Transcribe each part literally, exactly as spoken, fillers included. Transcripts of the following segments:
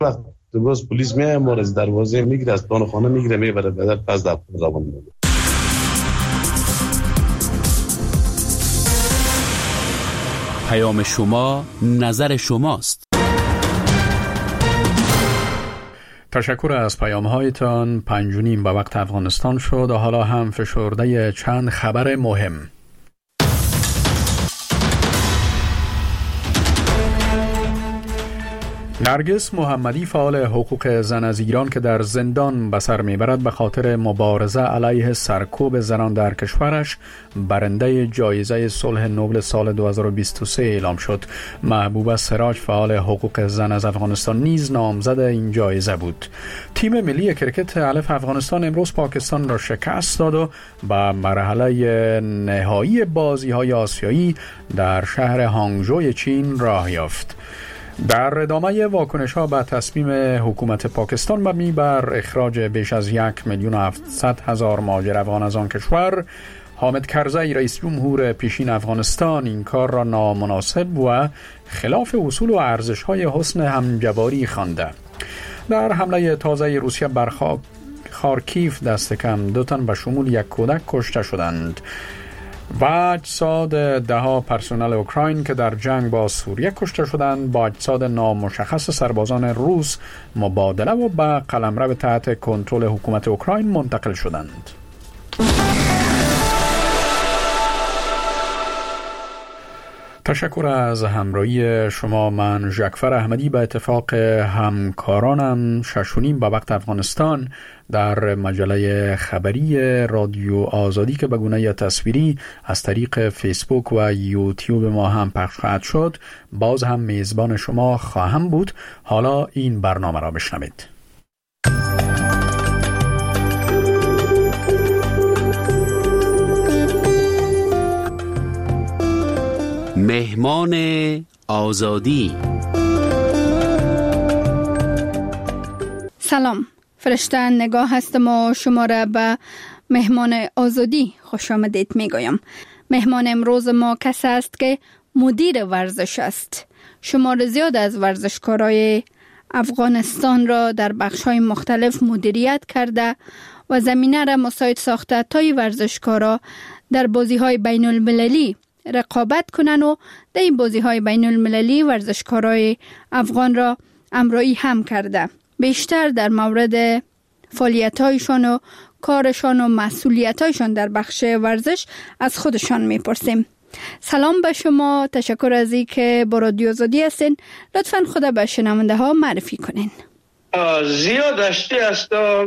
وقت باز پلیس میاد ما از دروازه میگیره، از پلان خانه میگیره میبره بدر پس در روان میده. پیام شما نظر شماست. تشکر از پیام‌هایتان. پنج و نیم به وقت افغانستان شد و حالا هم فشرده چند خبر مهم. نرگس محمدی فعال حقوق زن از ایران که در زندان به سر میبرد به خاطر مبارزه علیه سرکوب زنان در کشورش برنده جایزه صلح نوبل سال دو هزار و بیست و سه اعلام شد. محبوبه سراج فعال حقوق زن از افغانستان نیز نامزد این جایزه بود. تیم ملی کرکت الف افغانستان امروز پاکستان را شکست داد و به مرحله نهایی بازی‌های آسیایی در شهر هانگژو چین راه یافت. در ادامه واکنش ها به تصمیم حکومت پاکستان مبنی بر اخراج بیش از یک میلیون و هفتصد هزار مهاجر افغان از آن کشور، حامد کرزی رئیس جمهور پیشین افغانستان این کار را نامناسب و خلاف اصول و ارزش های حسن همجواری خوانده. در حمله تازه روسیه بر خارکیف دست کم دو تن به شمول یک کودک کشته شدند و اجساد ده ها پرسنل اوکراین که در جنگ با سوریه کشته شدند با اجساد نامشخص سربازان روس مبادله و به قلمرو تحت کنترل حکومت اوکراین منتقل شدند. تشکر از همراهی شما. من ژکفر احمدی به اتفاق همکارانم شش و نیم به وقت افغانستان در مجله خبری رادیو آزادی که به گونه تصویری از طریق فیسبوک و یوتیوب ما هم پخش خواهد شد باز هم میزبان شما خواهم بود. حالا این برنامه را بشنوید. مهمان آزادی. سلام، فرشته نگاه هستم و شما را به مهمان آزادی خوش آمدید میگویم. مهمان امروز ما کسی است که مدیر ورزش است. شمار زیاد از ورزشکارای افغانستان را در بخش‌های مختلف مدیریت کرده و زمینه را مساعد ساخته تا ورزشکارا در بازی‌های بین المللی رقابت کنن و در این بازی‌های بین المللی ورزشکارای افغان را همراهی هم کرده. بیشتر در مورد فعالیت‌هایشان و کارشان و مسئولیت‌هایشان در بخش ورزش از خودشان می‌پرسیم. سلام به شما، تشکر از اینکه با رادیو آزادی هستین. لطفاً خود به شنونده ها معرفی کنین. زیاد اشتی هستم،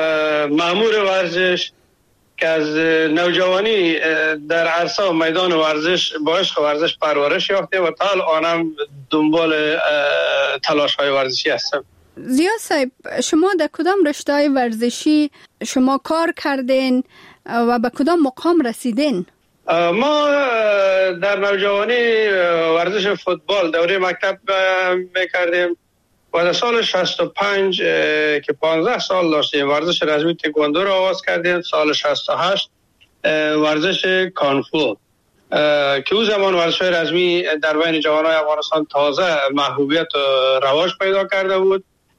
مأمور ورزش که از نوجوانی در عرصه و میدان ورزش با عشق ورزش پرورش یافته و تا الانم دنبال تلاش های ورزشی هستم. زیا صاحب، شما در کدام رشته های ورزشی شما کار کردین و به کدام مقام رسیدین؟ ما در نوجوانی ورزش فوتبال دوره مکتب میکردیم و در سال شصت و پنج که پانزده سال داشتیم ورزش رزمی تکواندو را آغاز کردیم. سال شصت و هشت ورزش کانفو که او زمان ورزش رزمی در بین جوانای افغانستان تازه محبوبیت و رواج پیدا کرده بود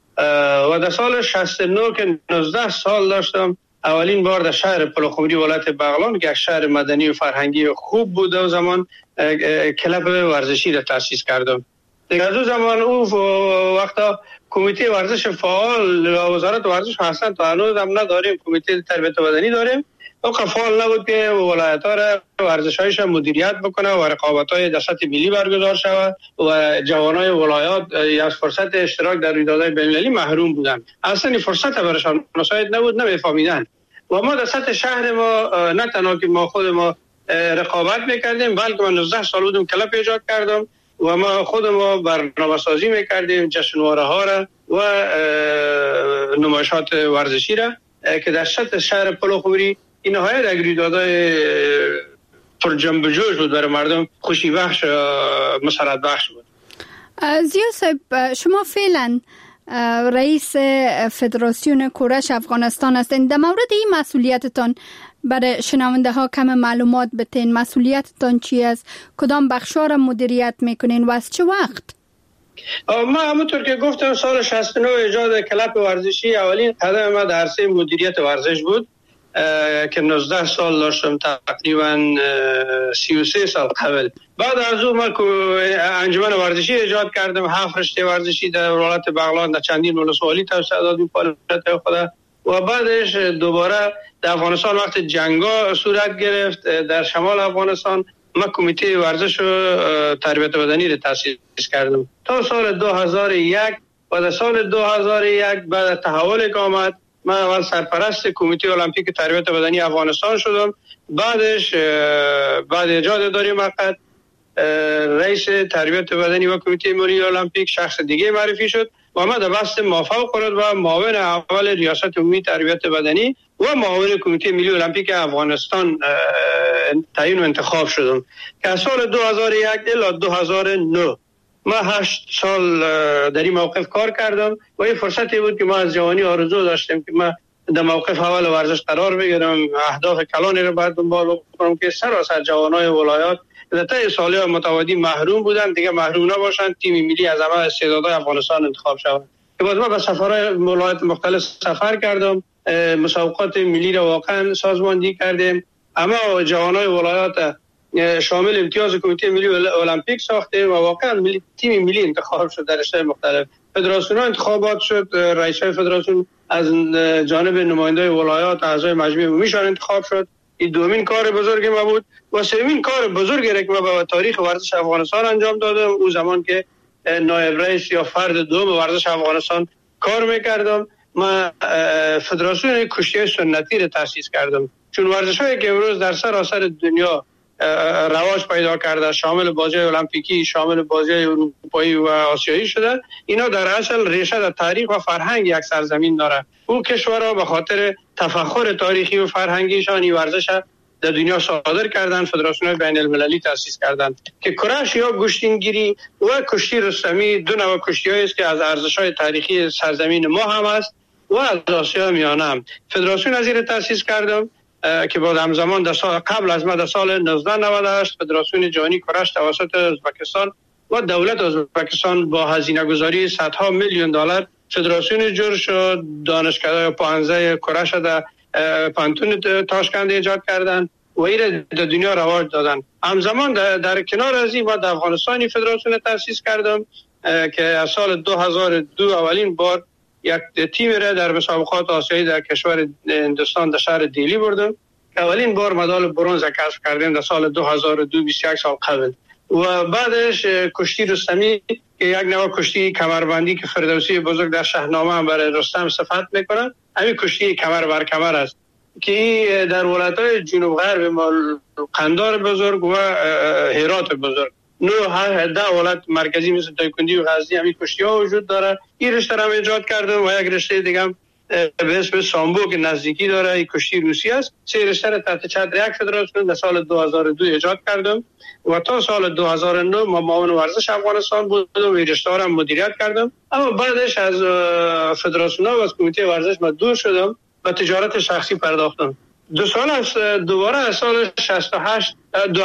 و در سال شصت و نه که نوزده سال داشتم اولین بار در شهر پلخمری ولایت بغلان که یک شهر مدنی و فرهنگی خوب بود و زمان کلب ورزشی را تأسیس کردم. دیگه از اون زمان او وقتا کمیته ورزش فعال وزارت ورزش هستن تا هنوز هم نداریم. کمیته تربیت بدنی داریم او فعال نبود که ولایت‌ها را ورزش‌هایش مدیریت بکنه و رقابت‌های در سطح ملی برگزار شود و جوانای ولایات از فرصت اشتراک در رویدادهای بین‌المللی محروم بودند. اصلا فرصت برایشان مساعد نبود، نمی‌فهمیدن. و ما در سطح شهر ما نه تنها که ما خود ما رقابت می‌کردیم بلکه من نوزده سال بودم کلب ایجاد کردم و ما خود ما برنامه‌سازی می‌کردیم جشنواره‌ها را و نمایشات ورزشی را که در سطح شهر پلخمری این های در رویدادهای پر جنب و جوش بود، برای مردم خوشی بخش مسرت بخش بود. زیا صاحب، شما فعلا رئیس فدراسیون کورش افغانستان هستین. در مورد این مسئولیتتان برای شنونده ها کم معلومات بتین. مسئولیتتان چی است؟ کدام بخشا را مدیریت میکنین و از چه وقت؟ ما همونطور که گفتم سال شصت و نه ایجاد کلاب ورزشی اولین قدم ما در عرصه مدیریت ورزش بود که نوزده سال داشتم، تقریبا سی و سه سال قبل. بعد از اون من انجمن ورزشی ایجاد کردم، هفت رشته ورزشی در ولایت بغلان در چندین ولسوالی توسعه دادیم فعالیت خود. و بعدش دوباره در افغانستان وقت جنگا صورت گرفت در شمال افغانستان، من کمیته ورزش و تربیت بدنی را تأسیس کردم تا سال دو هزار و یک. و در سال دو هزار و یک بعد تحول که آمد، من اول سرپرست کمیته المپیک تربیت بدنی افغانستان شدم. بعدش بعد ایجاد اداره موقت رئیس تربیت بدنی و کمیته ملی المپیک شخص دیگه معرفی شد و من در بست مافوق قرار و معاون اول ریاست عمومی تربیت بدنی و معاون کمیته ملی المپیک افغانستان تعیین و انتخاب شدم که از سال دو هزار و یک الی دو هزار و نه ما هشت سال در این موقف کار کردم و این فرصتی بود که ما از جوانی آرزو داشتیم که ما در موقف اول ورزش قرار بگیرم، اهداف کلانی رو باید دنبال بکنم که سراسر جوانای ولایات در طی سال‌های متعددی محروم بودن دیگه محروم نباشن، تیم ملی از همه استعدادهای افغانستان انتخاب شود. که بعد ما به سفرهای ولایات مختلف سفر کردم، مسابقات ملی را واقعا سازماندهی کردیم، اما جوانای ولایات شامل امتیاز کمیته ملی المپیک ساختیم و واقعا ملی تیم ملی انتخاب شد در رشته مختلف. فدراسیون انتخابات شد، رئیسای فدراسیون از جانب نمایندای ولایات اعضای مجمع عمومیشان انتخاب شد. این دومین کار بزرگ ما بود و سومین کار بزرگی را که ما به تاریخ ورزش افغانستان انجام دادم اون زمان که نایب رئیس یا فرد دوم ورزش افغانستان کار میکردم، ما فدراسیون کشتی سنتی را تأسیس کردم. چون ورزش‌هایی که امروز در سراسر دنیا رواج پیدا کرده، شامل بازی‌های المپیکی، شامل بازی‌های اروپایی و آسیایی شده، اینا در اصل ریشه در تاریخ و فرهنگ یک سرزمین داره. اون کشورها به خاطر تفاخر تاریخی و فرهنگیشان این ورزش در دنیا صادر کردن، فدراسیون بین المللی تأسیس کردن که کرش یا گشتینگیری و کشتی رستمی دو نوع کشتی‌هایی است که از ارزش‌های تاریخی سرزمین ما هم است و از آسیا میانه هم. فدراسیون از این تأسیس کردم که بعد همزمان در سال قبل از ما در سال نوزده نود و هشت فدراسیون جهانی کرش توسط ازبکستان و دولت ازبکستان با هزینه گذاری صدها میلیون دلار فدراسیون جور شد. دانشکده پانزده کرش در پانتون تاشکند ایجاد کردن و این در دنیا رواج دادن. همزمان در, در کنار از این ما در افغانستانی فدراسیون تأسیس کردم که از سال دو هزار و دو اولین بار یک تیم را در مسابقات آسیایی در کشور هندوستان در شهر دیلی بردم. اولین بار مدال برنز کسب کردیم در سال دو هزار و دو، بیست و یک سال قبل. و بعدش کشتی رستمی که یک نوع کشتی کمربندی که فردوسی بزرگ در شاهنامه هم برای رستم صفت میکنن، همین کشتی کمر بر کمر است که در ولایت‌های جنوب غرب قندار بزرگ و هرات بزرگ نو هر ده ولایت مرکزی مثل دایکندی و غزنی همین کشتی‌ها وجود داره. این رشته را ایجاد کردم و یک رشته دیگه هم به اسم سامبو که نزدیکی داره، این کشتی روسی است. سه رشته را تحت چتر یک فدراسیون در سال دو هزار و دو ایجاد کردم و تا سال دو هزار و نه ما معاون ورزش افغانستان بودم و این رشته را مدیریت کردم. اما بعدش از فدراسیون و از کمیته ورزش من دور شدم و تجارت شخصی پرداختم. دو سال از دوباره از سال شصت و هشت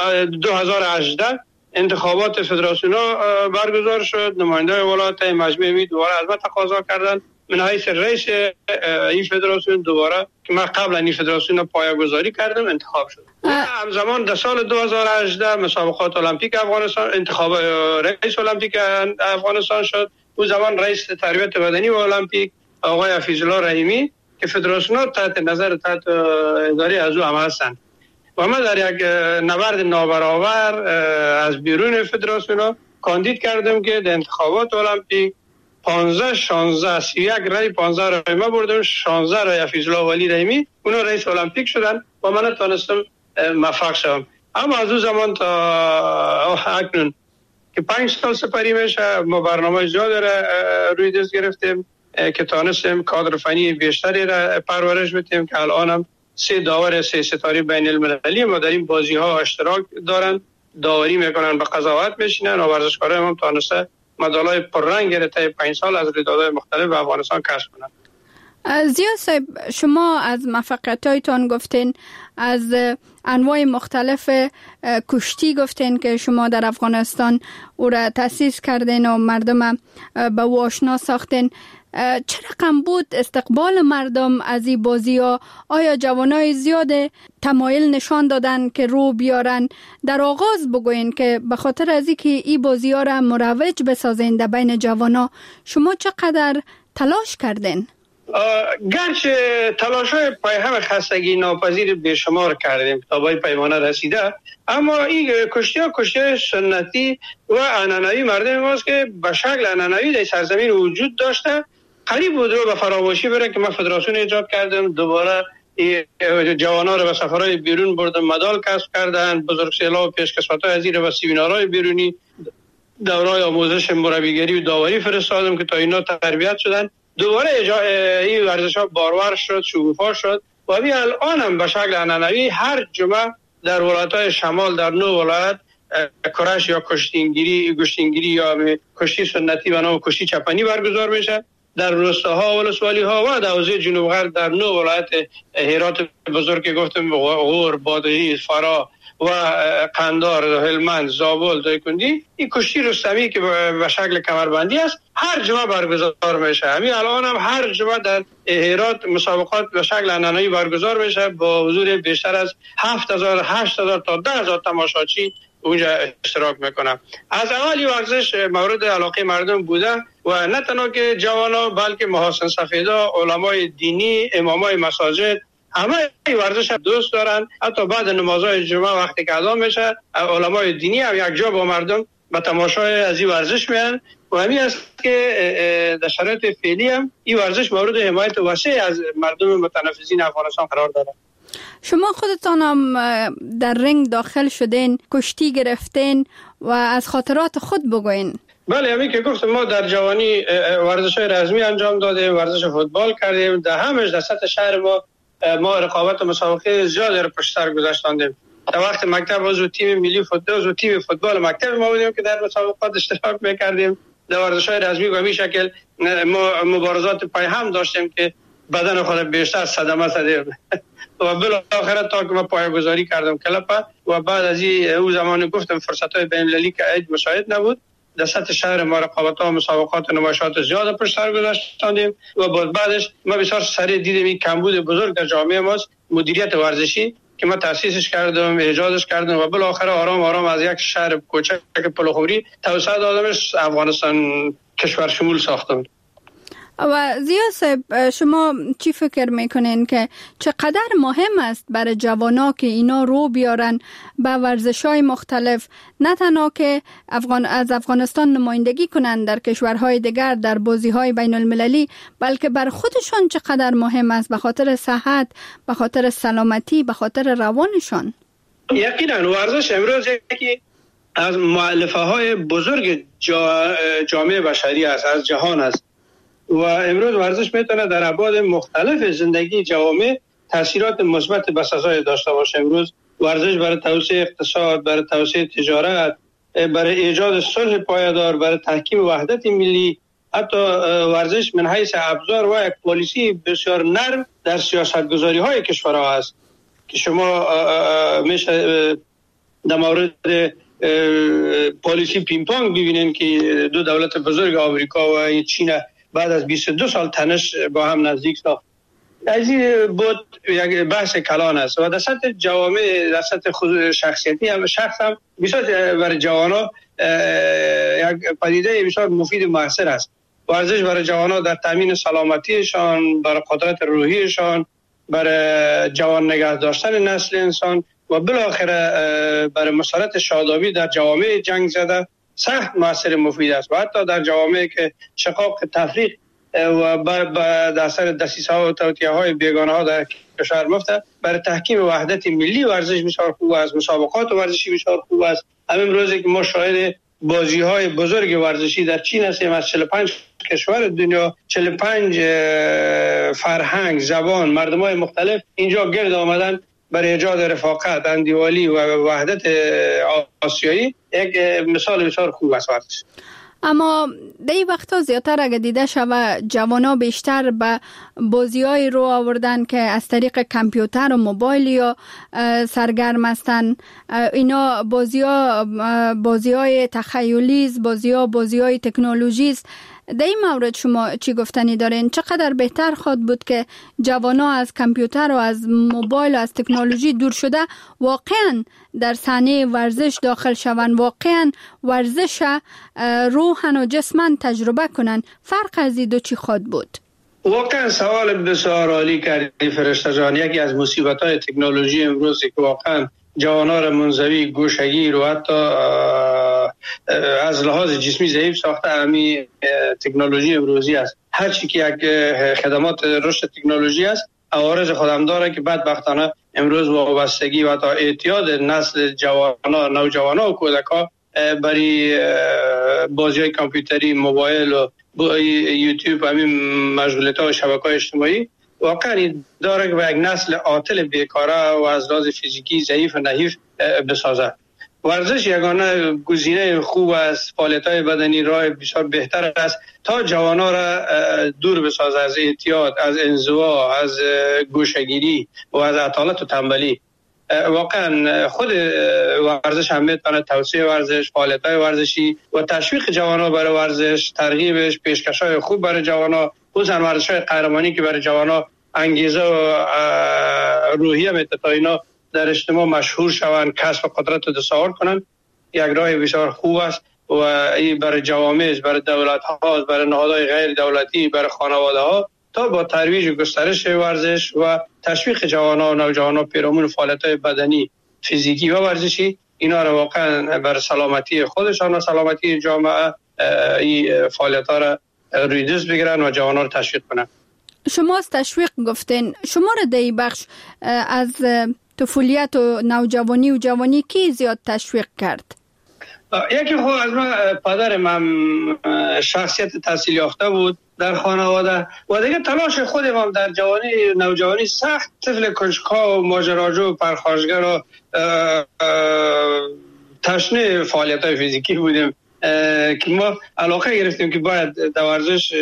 دو هزار و هجده انتخابات فدراسیون برگزار شد. نماینده ولایت مجمع عمومی دوباره از من تقاضا کردند من حیث رئیس این فدراسیون دوباره که من قبلا این فدراسیون پایه‌گذاری کردم انتخاب شد. همزمان در سال دو هزار و هجده مسابقات المپیک افغانستان انتخاب رئیس المپیک افغانستان شد. اون زمان رئیس تربیت بدنی و المپیک آقای حفیظ الله رحیمی که فدراسیون تحت نظر تحت اداره از او هم هستند و ما در یک نبرد نابرابر از بیرون فدراسیون کاندید کردم که در انتخابات المپیک پانزده شانزده سی یک رای پانزده رای ما بردم، شانزده رای حفیظ الله ولی رحیمی اونا رئیس المپیک شدن و من تونستم موفق شدم. اما از اون زمان تا اکنون که پنج سال سپری میشه ما برنامه زیاد را روی دست گرفتیم که تونستیم کادر فنی بیشتری را پرورش بدیم که الان هم سه داور سه ستاره بین المللی ما در این بازی ها اشتراک دارن، داوری میکنن، به قضاوت میشینن و ورزشکاران هم تونسته مدالای پررنگ را طی پنج سال از رویدادهای مختلف به افغانستان کسب کنند. زیا صاحب، شما از موفقیت‌هایتان گفتین، از انواع مختلف کشتی گفتین که شما در افغانستان او را تأسیس کردین و مردم به او آشنا ساختین. چه رقم بود استقبال مردم از این بازی ها؟ آیا جوانای زیاد تمایل نشان دادن که رو بیارن؟ در آغاز بگوین که به خاطر از اینکه این بازی ها را مروج بسازین در بین جوانا، شما چقدر تلاش کردین؟ گرچه تلاش های پای هم خستگی ناپذیر بیشمار کردیم تا به پیمانه رسیده، اما این کشتی ها کشتی های سنتی و عنعنوی مردم ماست که به شکل عنعنوی در سرزمین وجود داشته. قریب بود رو به فراموشی بره که من فدراسیون ایجاد کردم، دوباره جوانا رو به سفرهای بیرون بردم، مدال کسب کردن، بزرگسالان و پیشکسوت‌های از این به سمینارهای بیرونی، دوره‌های آموزش مربیگری و داوری فرستادم که تا اینا تربیت شدن. دوباره این ورزش ها بارور شد، شکوفا شد و همین الان هم به شکل عنعنوی هر جمعه در ولایت‌های شمال در نو ولایت کرش یا کشتینگیری گشتینگیری یا کشتی سنتی و نام کشتی چپنی برگزار میشه. در روستاها و ولسوالی ها و در حوزه جنوب غرب در نو ولایت هرات بزرگ که گفتم، غور، بادغیس، فرا و قندار، هلمند، زابل، دایکندی، این کشتی رستمی که به شکل کمربندی است هر جمعه برگزار میشه. همین الان هم هر جمعه در هرات مسابقات به شکل عنعنوی برگزار میشه با حضور بیشتر از هفت هزار هشت هزار تا ده هزار تماشاچی اونجا اشتراک میکنم. از اولی ورزش مورد علاقه مردم بوده و نه تنها که جوانا بلکه محاسن سفیدا، علمای دینی، امامای مساجد همه این ورزش دوست دارن. حتی بعد نمازهای جمعه وقتی که اذان میشه علمای دینی هم یک جا با مردم به تماشای از این ورزش میان و همین است که در شرایط فعلی هم این ورزش مورد حمایت وسیع از مردم متنفسین افغانستان قرار داره. شما خودتان هم در رنگ داخل شدین، کشتی گرفتین و از خاطرات خود بگوین. بله، همین که گفتم ما در جوانی ورزش‌های رزمی انجام دادیم، ورزش فوتبال کردیم، در همش در سطح شهر ما ما رقابت و مسابقه زیادی رو پشت سر گذاشتیم. در وقت مکتب عضو تیم ملی فوتبال و تیم فوتبال مکتب ما بودیم که در مسابقات اشتراک می‌کردیم. در ورزش‌های رزمی به همین شکل ما مبارزات پای هم داشتیم که بدن خود بیشتر صدمه زدیم و بالاخره تا که من پایه‌گذاری کردم کلپ و بعد از این او زمان گفتم فرصت‌های بین‌المللی که عید مساعد نبود، در سطح شهر ما رقابت‌ها و مسابقات و نمایشات زیاد پشت سر گذاشتیم و بعدش ما بسیار سریع دیدیم این کمبود بزرگ در جامعه ماست، مدیریت ورزشی که ما تأسیسش کردم، ایجادش کردم و بالاخره آرام آرام از یک شهر کوچک پلوخوری توسعه دادمش افغانستان کشور شمول ساختم. و زیا صاحب، شما چی فکر میکنین که چقدر مهم است برای جوانا که اینا رو بیارن به ورزش‌های مختلف، نه تنها که افغان از افغانستان نمایندگی کنن در کشورهای دیگر در بازی‌های بین المللی، بلکه بر خودشان چقدر مهم است به خاطر صحت، به خاطر سلامتی، به خاطر روانشان؟ یقینا ورزش امروز یکی از مؤلفه‌های بزرگ جا جامعه بشری است، از جهان است و امروز ورزش میتونه در ابعاد مختلف زندگی جوامع تاثیرات مثبت بسزای داشته باشه. امروز ورزش برای توسعه اقتصاد، برای توسعه تجارت، برای ایجاد صلح پایدار، برای تحکیم وحدت ملی، حتی ورزش من حیث ابزار و یک پالیسی بسیار نرم در سیاستگذاری های کشورها است که شما میشه در مورد پالیسی پینگ پونگ ببینید که دو دولت بزرگ آمریکا و چین بعد از بیست و دو سال تنش با هم نزدیک ساخت. از این بود یک بحث کلان است و در سطح جوامع، در سطح خود شخصیتی هم شخص هم بسیار برای جوانا یک پدیده بسیار مفید و مؤثر است. ورزش برای جوانا در تامین سلامتیشان، برای قدرت روحیشان، برای جوان نگه داشتن نسل انسان و بالاخره برای مسارت شادابی در جوامع جنگ زده سخت مؤثر مفید است و حتی در جوامعی که شقاق تفریق و در اثر دسیسه‌ها و توطئه‌های بیگانه‌ها در کشور مفته، برای تحکیم وحدت ملی ورزش بسیار خوب است، مسابقات ورزشی بسیار خوب است. همین روزی که ما شاهد بازی‌های بزرگ ورزشی در چین هستیم، از چهل و پنج کشور دنیا، چهل و پنج فرهنگ، زبان، مردم‌های مختلف اینجا گرد آمدن برای ایجاد رفاقت، اندیوالی و وحدت آسیایی. یک مثال بسیار خوب است ورزش. اما در این وقتا زیادتر اگه دیده شود جوانا بیشتر به بازی های رو آوردن که از طریق کامپیوتر و موبایل یا سرگرم هستن. اینا بازی ها بازی های تخیلی است، بازی ها بازی های تکنولوژی است. در این مورد شما چی گفتنی دارین؟ چقدر بهتر خود بود که جوانا از کامپیوتر و از موبایل و از تکنولوژی دور شده واقعا در صحنه ورزش داخل شوند، واقعا ورزش روحن و جسمن تجربه کنن؟ فرق از این دو چی خود بود؟ واقعا سوال بسیار عالی کردی فرشته جان. یکی از مصیبت‌های تکنولوژی امروز که واقعا جوانا را منزوی، گوشگیر و حتی از لحاظ جسمی ضعیف ساخته همی تکنولوژی امروزی است. هر چی که یک خدمات رشد تکنولوژی است عوارض خودم داره که بدبختانه امروز وابستگی و تا اعتیاد نسل جوانا، نوجوانا و کودکا برای بازی‌های کامپیوتری، موبایل و یوتیوب و همین مشغولیت‌ها و شبکه‌های اجتماعی واقعا داره که به یک نسل عاطل بیکاره و از لحاظ فیزیکی ضعیف و نحیف بسازه. ورزش یگانه گزینه خوب است، فعالیت‌های بدنی راه بسیار بهتر است تا جوانا را دور بسازه از اعتیاد، از انزوا، از گوشه‌گیری و از عطالت و تنبلی. واقعا خود ورزش هم میتونه توسعه ورزش، فعالیت‌های ورزشی و تشویق جوانا برای ورزش، ترغیبش، پیشکش‌های خوب برای جوانا، خصوصا ورزش‌های قهرمانی که برای جوانا انگیزه و روحیه میده تا اینا در اجتماع مشهور شوند، کسب قدرت و تصاعد کنند. یک راه بسیار خوب است و این برای جوامع، برای دولت‌ها، برای نهادهای غیر دولتی، برای خانواده‌ها تا با ترویج و گسترش ورزش و تشویق جوانان و نوجوانان پیرامون فعالیت‌های بدنی، فیزیکی و ورزشی اینا را واقعا برای سلامتی خودشان و سلامتی جامعه این فعالیت‌ها را روی دست بگیرن و جوانان را تشویق کنن. شما از تشویق گفتین، شما را در این بخش از طفولیت و نوجوانی و جوانی کی زیاد تشویق کرد؟ یکی خود از من پدر من شخصیت تحصیل یافته بود در خانواده و دیگه تلاش خودم هم در جوانی نوجوانی سخت طفل کنجکاو و ماجراجو و پرخاشگر و تشنه فعالیت‌های فیزیکی بودیم که ما علاقه گرفتیم که باید در ورزش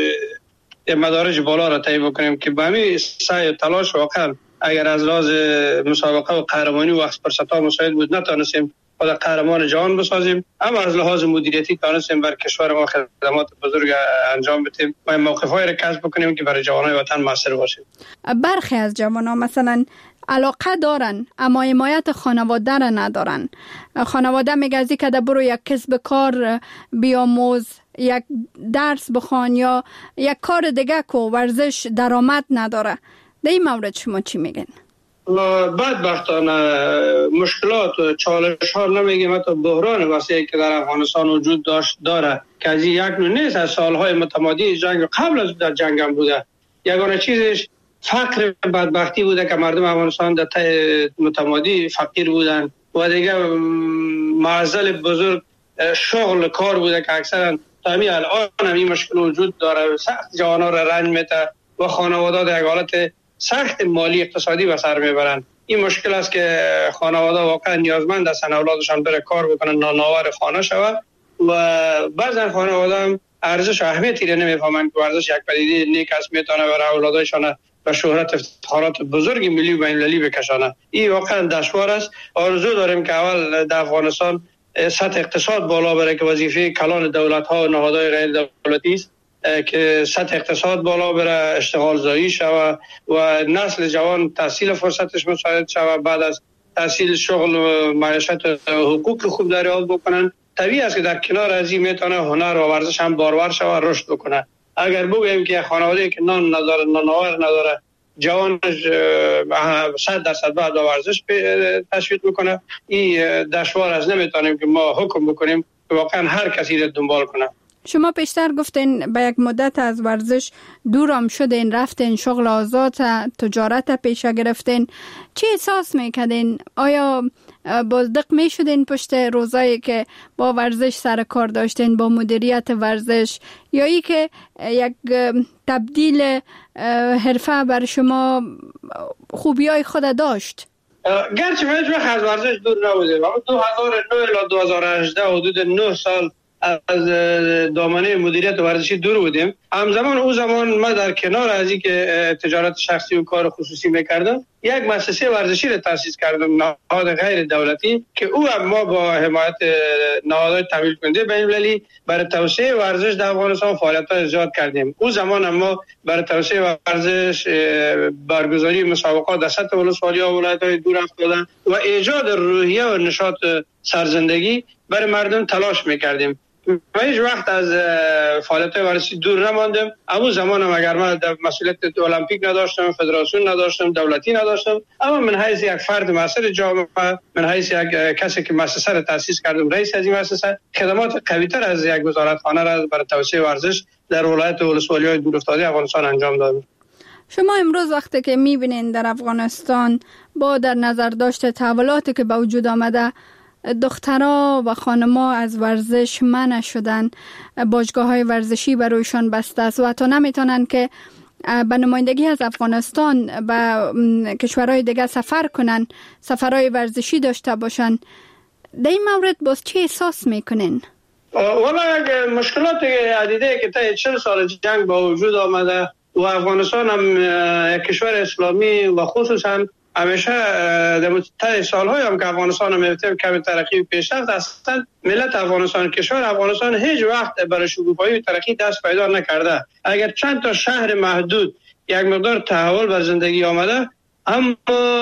مدارج بالا را طی بکنیم که به همین سعی و تلاش واقعا اگر از لحاظ مسابقه و قهرمانی و فرصت‌ها مساعد بود نتونستیم خود قهرمان جهان بسازیم، اما از لحاظ مدیریتی تونستیم بر کشور ما خدمات بزرگ انجام بدیم و موقف‌های را کسب بکنیم که برای جوانان وطن موثر باشیم. برخی از جوانان مثلا علاقه دارن اما حمایت خانواده را ندارن. خانواده میگه که ده برو یک کسب کار بیاموز، یک درس بخوان یا یک کار دیگه که ورزش درآمد نداره. در این مورد شما چی میگن؟ بدبختانه مشکلات و چالش ها نمیگیم، حتی بحران وسیعی که در افغانستان وجود داشت داره که از یک نوع نیست، از سالهای متمادی جنگ قبل از در جنگ هم بوده. یگانه چیزش فقر بدبختی بوده که مردم افغانستان در ته متمادی فقیر بودن و دیگه معضل بزرگ شغل کار بوده که اکثرا تا همین الان هم این مشکل وجود داره. سخت جوانا را رنج میده و خانواده در حالت سخت مالی اقتصادی به سر میبرند. این مشکل است که خانواده واقعا نیازمند هستند اولادشان بره کار بکنن، نانآور خانه شود و بعضا خانواده هم ارزش و اهمیتی را نمیفهمند که ورزش یک پدیده نیک است، میتونه برای اولادشان به شهرت افتخارات بزرگ ملی و بین‌المللی بکشانه. این واقعا دشوار است. آرزو داریم که اول در افغانستان سطح اقتصاد بالا بره که وظیفه کلان دولت‌ها و نهادهای غیر دولتی است که سطح اقتصاد بالا بره، اشتغال زایی شود و نسل جوان تحصیل فرصتش مساعد شود، بعد از تحصیل شغل و معیشت و حقوق خوب دریافت بکنن. طبیعی است که در کنار از این میتونه هنر و ورزش هم بارور شود، رشد بکنه. اگر بگوییم که خانواده که نان نداره، نانآور نداره، جوانش صد درصد بعد ورزش تشویق میکنه، این دشوار از نمیتونیم که ما حکم بکنیم که واقعا هر کسی را دنبال کنه. شما پیشتر گفتین به یک مدت از ورزش دورم شدین، رفتین شغل آزاد، تجارت پیشه گرفتین. چی احساس میکردین؟ آیا بازدق میشدین پشت روزایی که با ورزش سر کار داشتین، با مدیریت ورزش، یا ای که یک تبدیل حرفه بر شما خوبیای خود داشت؟ گرچه من هیچ وقت از ورزش دور نبودیم، اما دو هزار و نه الی دو هزار و هجده حدود نه سال از دامنه مدیریت ورزشی دور بودیم. همزمان او زمان ما در کنار از این که تجارت شخصی و کار خصوصی میکردم، یک مؤسسه ورزشی را تأسیس کردم، نهاد غیر دولتی، که او هم ما با حمایت نهادهای تمویل کننده بین‌المللی برای توسعه ورزش در افغانستان فعالیت‌های زیاد کردیم. او زمان هم ما برای توسعه ورزش برگزاری مسابقات در سطح ولسوالی‌ها و ولایت‌های دور افتاده و ایجاد روحیه و نشاط سرزندگی برای مردم تلاش میکردیم. و هیچ وقت از فعالیت ورزشی دور نماندم. اما زمان هم اگر من مسئولیت المپیک نداشتم، فدراسیون نداشتم، دولتی نداشتم، اما من حیث یک فرد مسئول جامعه، من حیث یک کسی که مؤسسه را تأسیس کردم، رئیس از این مؤسسه، خدمات قوی‌تر از یک وزارتخانه را برای توسعه ورزش در ولایت ولسوالی‌های دور افتاده افغانستان انجام دادم. شما امروز وقتی که می‌بینید در افغانستان با در نظر داشته تحولاتی که به وجود آمده، دخترها و خانم‌ها از ورزش منع شدن، باشگاه‌های ورزشی برویشان بسته است و حتی نمیتونن که به نمایندگی از افغانستان به کشورهای دیگه سفر کنن، سفرهای ورزشی داشته باشن. در این مورد باز چه احساس میکنین؟ والا مشکلات عدیده که تا چهل سال جنگ با وجود آمده و افغانستان هم کشور اسلامی و خصوصا همیشه در مدت سال‌های هم که افغانستان هم می‌بینیم کمی ترقی و پیشرفت، اصلا ملت افغانستان، کشور افغانستان هیچ وقت برای شکوفایی و ترقی دست پیدا نکرده. اگر چند تا شهر محدود یک مقدار تحول بر زندگی آمده، اما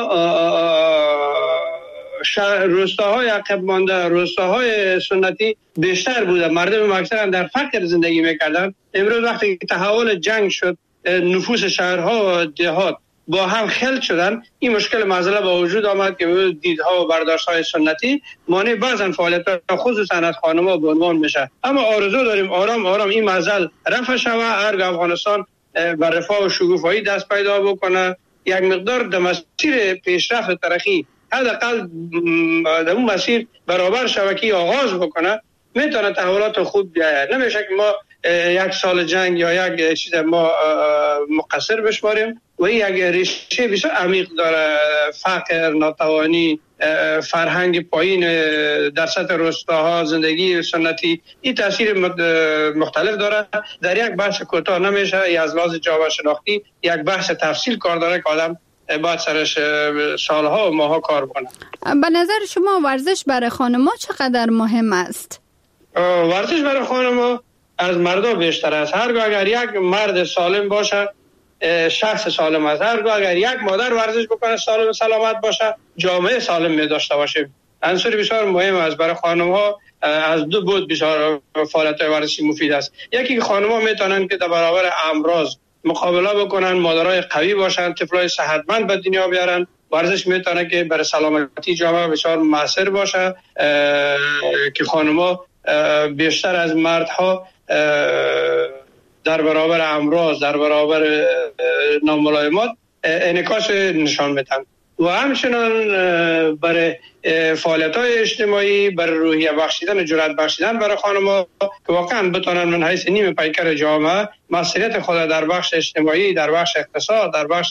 روستاهای عقب مانده، روستاهای سنتی بیشتر بوده، مردم اکثرا در فقر زندگی می‌کردند. امروز وقتی تحول جنگ شد، نفوس شهرها و دهات با هم خلط شدن، این مشکل معضله با وجود آمد که دیدها و برداشت‌های سنتی مانع بعضن فعالیت‌ها خصوصا از خانم‌ها به عنوان میشه. اما آرزو داریم آرام آرام این معضل رفع شود، هرگاه افغانستان بر رفاه و شکوفایی دست پیدا بکنه، یک مقدار در مسیر پیشرفت و ترقی حداقل در اون مسیر برابر شبکی آغاز بکنه، میتونه تحولات خوب بیاید. نمیشه که ما یک سال جنگ یا یک چیز ما مقصر بشماریم و این یک ریشه بسیار عمیق داره. فقر، ناتوانی، فرهنگ پایین در سطح روستاها، زندگی سنتی، این تاثیر مختلف داره. در یک بحث کوتاه نمیشه، ای از لحاظ جامعه شناختی یک بحث تفصیل کار داره که آدم باید سرش سالها و ماها کار کنه. به نظر شما ورزش برای خانم‌ها چقدر مهم است؟ ورزش برای خانم‌ها از مردا بیشتر است. هرگاه اگر یک مرد سالم باشه، شخص سالم است. هرگاه اگر یک مادر ورزش بکنه، سالم و سلامت باشه، جامعه سالم می داشته باشیم. عنصر بسیار مهم است. برای خانم‌ها از دو بود بسیار فعالیت ورزشی مفید است. یکی که خانم‌ها میتونن که در برابر امراض مقابله بکنن، مادرای قوی باشن، طفلای صحتمند به دنیا بیارن. ورزش میتونه که برای سلامتی جامعه بسیار موثر باشه که خانم‌ها بیشتر از مردها در برابر امراض، در برابر ناملایمات انعکاس نشان میدن و همچنان برای فعالیت‌های اجتماعی، برای روحیه بخشیدن و جرأت بخشیدن برای خانم‌ها که واقعا بتونن من حیث نیم پیکر جامعه مسئولیت خود در بخش اجتماعی، در بخش اقتصاد، در بخش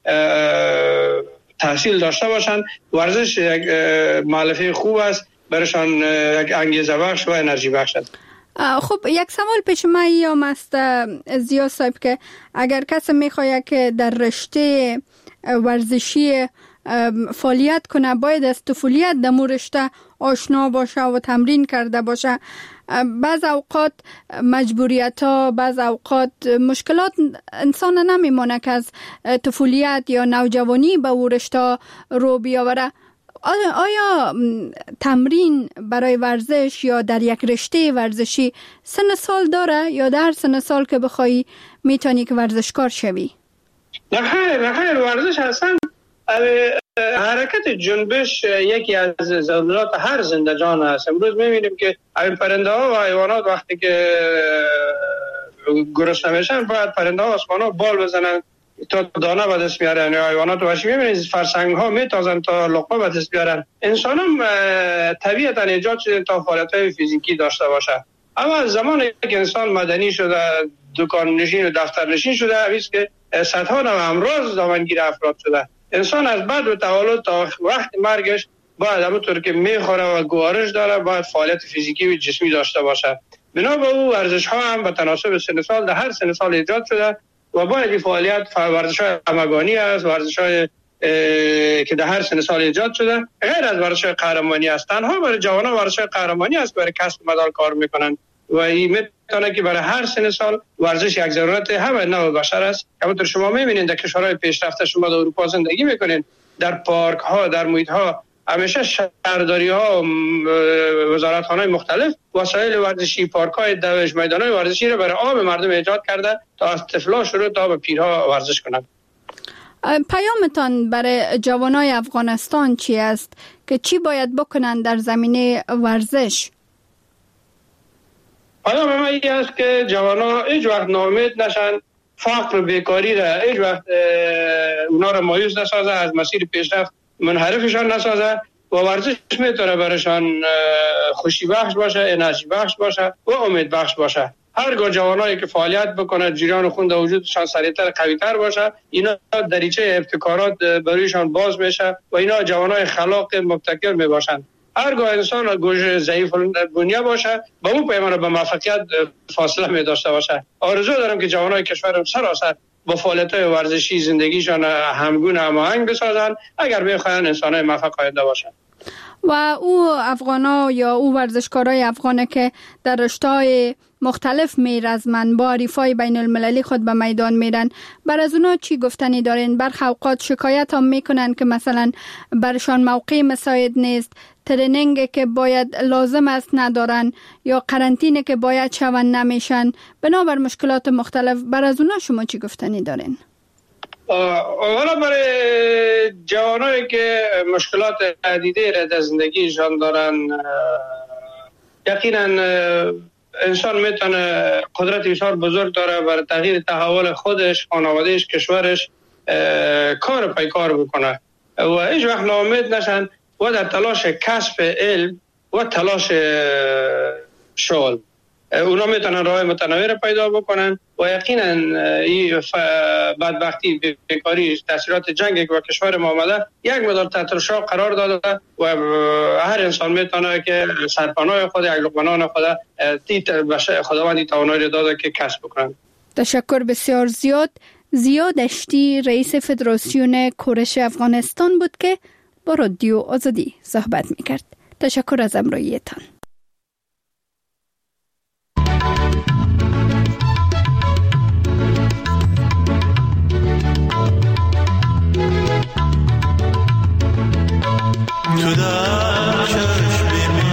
تحصیل داشته باشند. ورزش یک مؤلفه خوب است، برایشان یک انگیزه بخش و انرژی بخش است. خب یک سوال پیش من ایام است زیا صاحب که اگر کسی میخواد که در رشته ورزشی فعالیت کنه، باید از طفولیت در مو رشته آشنا باشه و تمرین کرده باشه. بعض اوقات مجبوریت ها، بعض اوقات مشکلات انسان نمیمونه که از طفولیت یا نوجوانی به او رشته رو بیاوره. آیا تمرین برای ورزش یا در یک رشته ورزشی سن سال داره یا در سن سال که بخوای میتونی که ورزشکار شوی؟ نه خیر، نه خیر. ورزش هستن حرکت جنبش یکی از ضرورات هر زنده جان است. امروز میبینیم که این پرنده ها و حیوانات وقتی که گرسنه میشن باید پرنده ها آسمان ها بال بزنن تا دانه به دست بیارن، یا حیوانات وحشی میبینید فرسنگ ها میتازن تا لقمه به دست بیارن. انسان هم طبیعتا ایجاد شده تا فعالیت های فیزیکی داشته باشه، اما از زمانی که انسان مدنی شده، دکان نشین و دفتر نشین شده، هیچ که صدها نوع امراض دامنگیر افراد شده. انسان از بعد و تولد تا وقت مرگش باید همونطور که میخوره و گوارش داره باید فعالیت فیزیکی و جسمی داشته باشه. بنا به او ورزش ها هم به تناسب سن سال در هر سن سال ایجاد شده و باید این فعالیت ورزش های همگانی است، ورزش های که در هر سن سال ایجاد شده، غیر از ورزش های قهرمانی است. تنها برای جوانان ورزش های قهرمانی است برای کسب مدال کار میکنن و این میتونه که برای هر سن سال ورزش یک ضرورت همه نوع بشر است. همونطور شما میبینید در کشورهای پیشرفته، شما در اروپا زندگی میکنین، در پارک ها، در محیط ها همیشه شهرداری ها، وزارت خانه مختلف وسایل ورزشی، پارک های دوش، میدان های ورزشی را برای عام مردم ایجاد کرده تا از طفلا شروع تا به پیرها ورزش کنند. پیامتان برای جوانای افغانستان چی است که چی باید بکنند در زمینه ورزش؟ پیام من این است که جوانا هیچ وقت ناامید نشن، فقر و بیکاری را هیچ وقت اونا را مایوس نسازه، از مسیر پیشرفت منحرفشان نسازه و ورزش میتونه برایشان خوشی بخش باشه، انرژی بخش باشه و امید بخش باشه. هرگاه جوانایی که فعالیت بکنه، جریان خون در وجودشان سریعتر قویتر باشه، اینا دریچه ابتکارات برایشان باز میشه و اینا جوانای خلاق مبتکر میباشند. هرگاه انسان گوش ضعیف بنیه باشه با اون پیمان به موفقیت فاصله می داشته باشه. آرزو دارم که جوانای کشورم سراسر با فعالیت‌های ورزشی زندگیشان همگون هماهنگ بسازن اگر بخواهن انسان‌های موفق آینده باشن. و او افغانا یا او ورزشکارای افغانه که در رشته‌های مختلف میرزمن با حریفای بین المللی خود به میدان میرن، بر از اونا چی گفتنی دارین؟ برخی اوقات شکایت هم میکنن که مثلا برشان موقع مساعد نیست، ترینینگ که باید لازم است ندارن یا قرنطینه که باید شون نمیشن، بنابر مشکلات مختلف. بر از اونا شما چی گفتنی دارین؟ اولا برای جوانایی که مشکلات عدیده را در زندگیشان دارن، یقینا انسان میتونه قدرت بسیار بزرگ داره برای تغییر تحول خودش، خانوادهش، کشورش کار پای کار بکنه و هیچ وقت ناامید نشن و در تلاش کسب علم و تلاش شغل اونا میتونن راه متنوع را پیدا بکنن و یقینا این بدبختی، بیکاری، تاثیرات جنگی که با کشور ما آمده یک مقدار تحت شعاع قرار داده و هر انسان میتونه که سرپناه خود، یک لقمه نان خود خداوندی توانایی داده که کسب بکنن. تشکر بسیار زیاد. ضیا دشتی رئیس فدراسیون کورش افغانستان بود که با رادیو آزادی صحبت میکرد. تشکر از همراهیتان. تو در چشم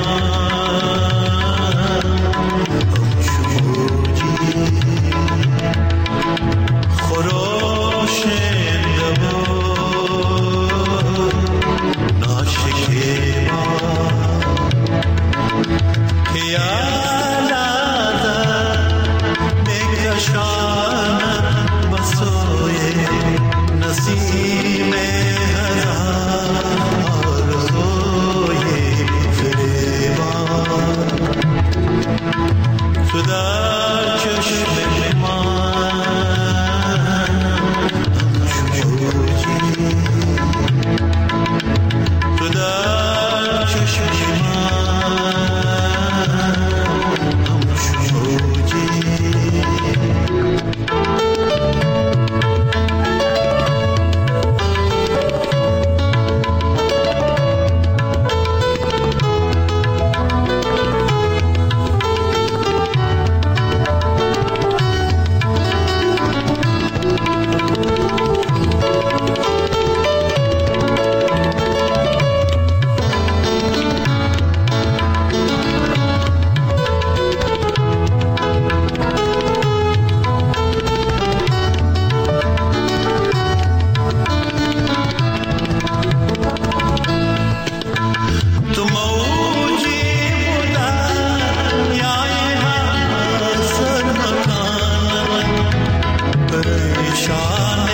من همچوجی خراشنده بود ناشکیبا که یادم میکشانم بسوی نسیم تو در چشم من همچوجی تو در چشم من همچوجی Shana